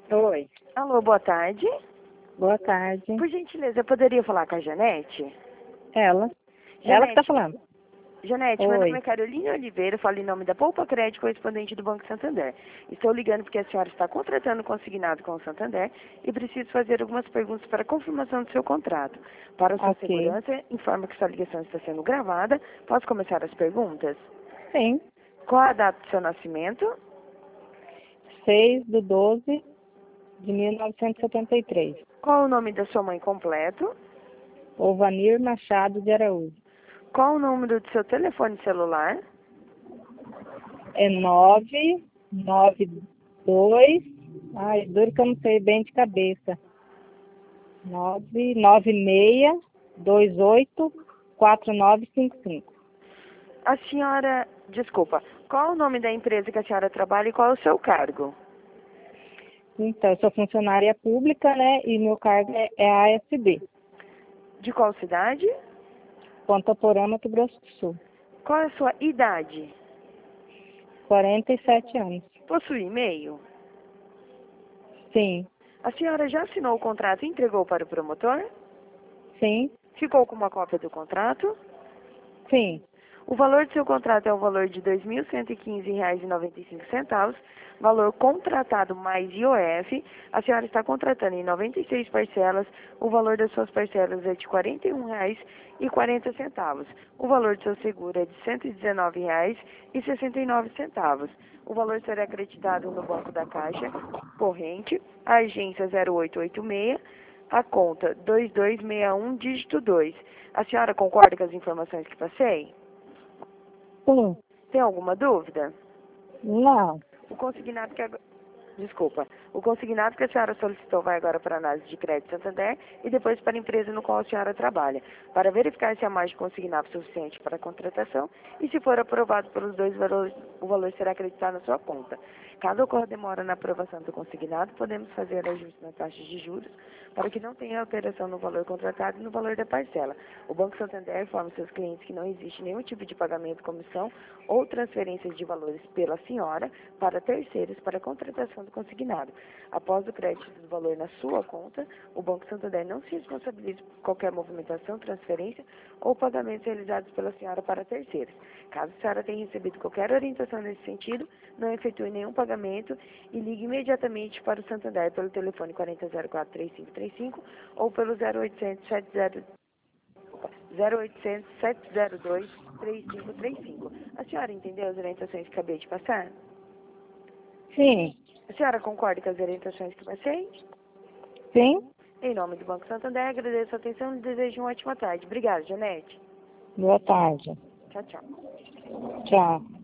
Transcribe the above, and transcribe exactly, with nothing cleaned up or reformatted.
Oi, Alô, boa tarde. boa tarde. Por gentileza, eu poderia falar com a Janete? Ela? Ela que tá Janete, falando. Janete, meu nome Oi. é Carolina Oliveira, falo em nome da Poupa Crédito, correspondente do Banco Santander. Estou ligando porque a senhora está contratando consignado com o Santander e preciso fazer algumas perguntas para confirmação do seu contrato. Para a sua Ok. segurança, informa que sua ligação está sendo gravada. Posso começar as perguntas? Sim. Qual a data do seu nascimento? seis de doze de mil novecentos e setenta e três. Qual o nome da sua mãe completo? Ovanir Machado de Araújo. Qual o número do seu telefone celular? É nove nove dois. Ai, duro que eu não sei bem de cabeça. nove nove seis dois oito quatro nove cinco cinco. A senhora, desculpa, qual o nome da empresa que a senhora trabalha e qual é o seu cargo? Então, eu sou funcionária pública, né? E meu cargo é, é A S B. De qual cidade? Ponta Porã, Mato Grosso do Sul. Qual é a sua idade? quarenta e sete anos. Possui e-mail? Sim. A senhora já assinou o contrato e entregou para o promotor? Sim. Ficou com uma cópia do contrato? Sim. O valor do seu contrato é o valor de dois mil cento e quinze reais e noventa e cinco centavos, valor contratado mais I O F. A senhora está contratando em noventa e seis parcelas, o valor das suas parcelas é de quarenta e um reais e quarenta centavos. O valor do seu seguro é de cento e dezenove reais e sessenta e nove centavos. O valor será acreditado no Banco da Caixa, corrente, a agência zero oito oito seis, a conta dois dois seis um, dígito dois. A senhora concorda com as informações que passei? Sim. Tem alguma dúvida? Não. O consignado que agora... Desculpa. O consignado que a senhora solicitou vai agora para a análise de crédito Santander e depois para a empresa no qual a senhora trabalha, para verificar se a margem consignada é suficiente para a contratação e se for aprovado pelos dois valores, o valor será acreditado na sua conta. Caso ocorra demora na aprovação do consignado, podemos fazer ajuste nas taxas de juros para que não tenha alteração no valor contratado e no valor da parcela. O Banco Santander informa seus clientes que não existe nenhum tipo de pagamento, comissão ou transferência de valores pela senhora para terceiros para a contratação do consignado. Após o crédito do valor na sua conta, o Banco Santander não se responsabiliza por qualquer movimentação, transferência ou pagamentos realizados pela senhora para terceiros. Caso a senhora tenha recebido qualquer orientação nesse sentido, não efetue nenhum pagamento e ligue imediatamente para o Santander pelo telefone quarenta zero quatro, três cinco três cinco ou pelo zero oitocentos, sete zero, zero oitocentos, sete zero dois, três cinco três cinco. A senhora entendeu as orientações que acabei de passar? Sim. A senhora concorda com as orientações que passei? Sim. Em nome do Banco Santander, agradeço a atenção e desejo uma ótima tarde. Obrigada, Janete. Boa tarde. Tchau, tchau. Tchau.